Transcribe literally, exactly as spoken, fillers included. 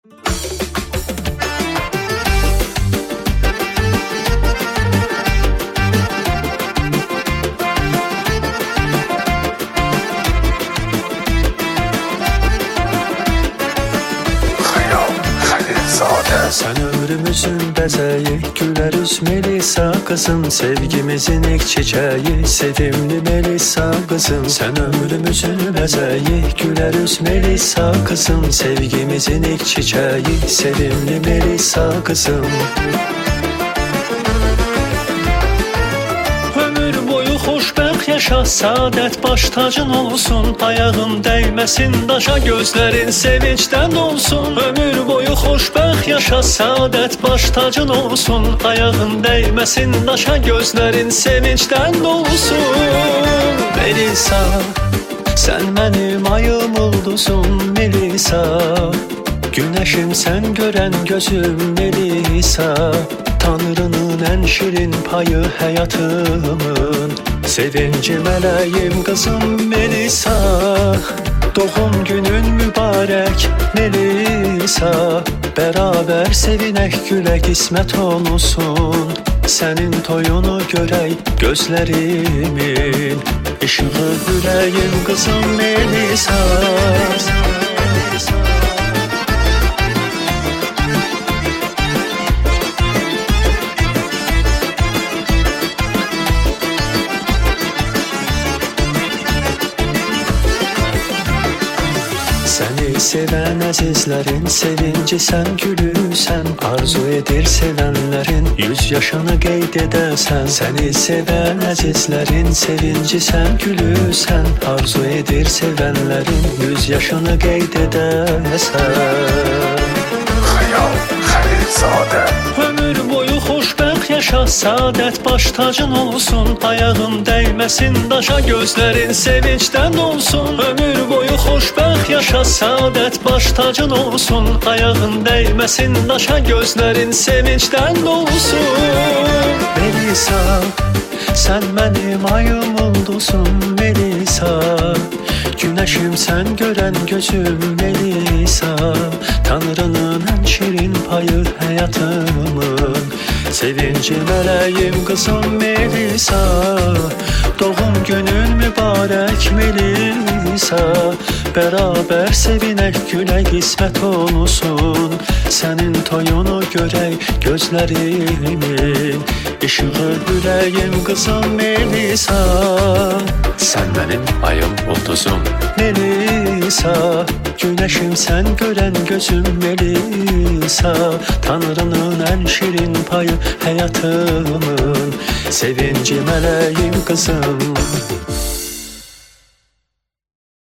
Sen ömrümüzün bəzəyi, gülərüz Melisa qızım, sevgimizin ilk çiçeği, sevimli Melisa kızım. Sen ömrümüzün bəzəyi, gülərüz Melisa kızım, sevgimizin ilk çiçeği, sevimli Melisa kızım. Xoşbəxt yaşa, saadət baş tacın olsun, ayağın dəyməsin daşa, gözlərin sevincdən olsun. Ömür boyu xoşbəxt yaşa, saadət baş tacın olsun, ayağın dəyməsin daşa, gözlərin sevincdən olsun. Melisa, sən mənim ayım ulduzum Melisa, günəşim sən görən gözüm Melisa, Tanrının ən şirin payı həyatımın, sevinci mələyim qızım Melisa. Doğum günün mübarək Melisa, bərabər sevinək gülə qismət olsun. Sənin toyunu görək gözlərimin, işığı ürəyim qızım Melisa. Səni sevən əzizlərin sevinci sən gülürsən, arzu edir sevənlərin yüz yaşını qeyd edəsən. Səni sevən əzizlərin sevinci sən gülürsən, arzu edir sevənlərin yüz yaşını qeyd edəsən. Xəyal Xəlilzadə. Ömür boyu xoşbəxt yaşa, saadət baş tacın olsun, ayağın dəyməsin daşa, gözlərin sevincdən olsun. Ömür boyu xoşbəxt yaşa, saadət baş tacın olsun, ayağın dəyməsin daşa, gözlərin sevincdən olsun. Melisa, sən mənim ayım ulduzum Melisa, günəşim sən görən gözüm Melisa, Tanrının ən şirin payı həyatımın, sevinci mələyim qızım Melisa. Doğum günün mübarək Melisa, bərabər sevinək gülə qismət olsun. Sənin toyunu görək gözlərimin, işığı ürəyim qızım Melisa. Sən mənim ayım ulduzum Melisa, günəşim sən görən gözüm Melisa, Tanrının ən şirin payı həyatımın, sevinci mələyim qızım.